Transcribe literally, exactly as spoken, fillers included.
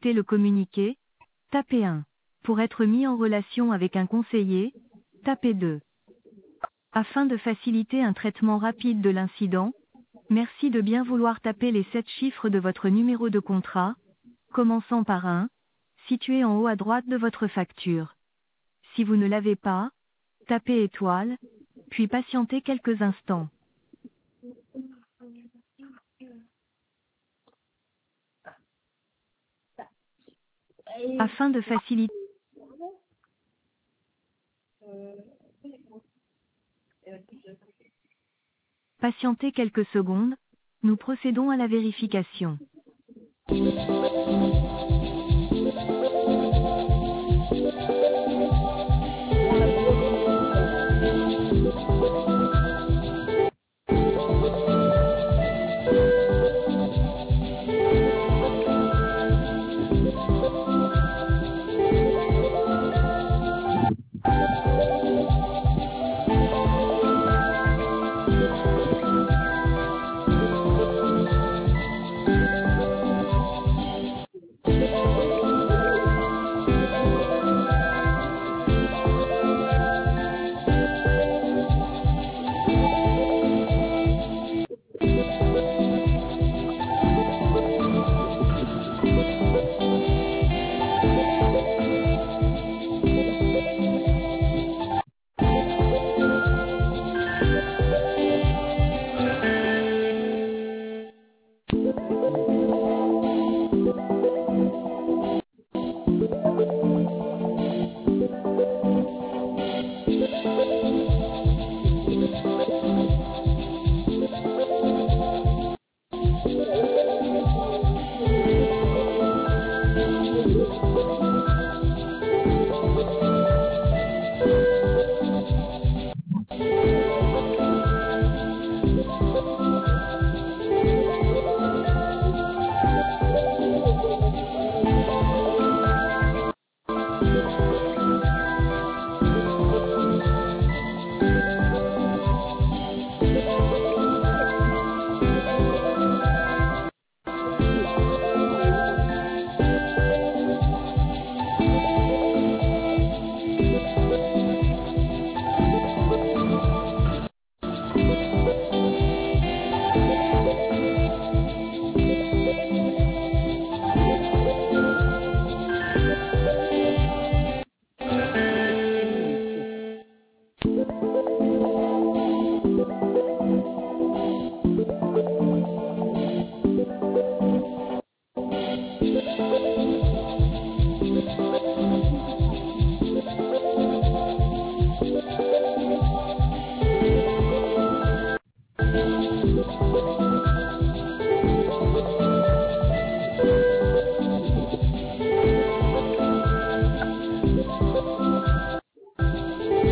souhaitez le communiquer, tapez un. Pour être mis en relation avec un conseiller, tapez deux. Afin de faciliter un traitement rapide de l'incident, merci de bien vouloir taper les sept chiffres de votre numéro de contrat, commençant par un, situé en haut à droite de votre facture. Si vous ne l'avez pas, tapez étoile, puis patientez quelques instants. Afin de faciliter, patientez quelques secondes, nous procédons à la vérification.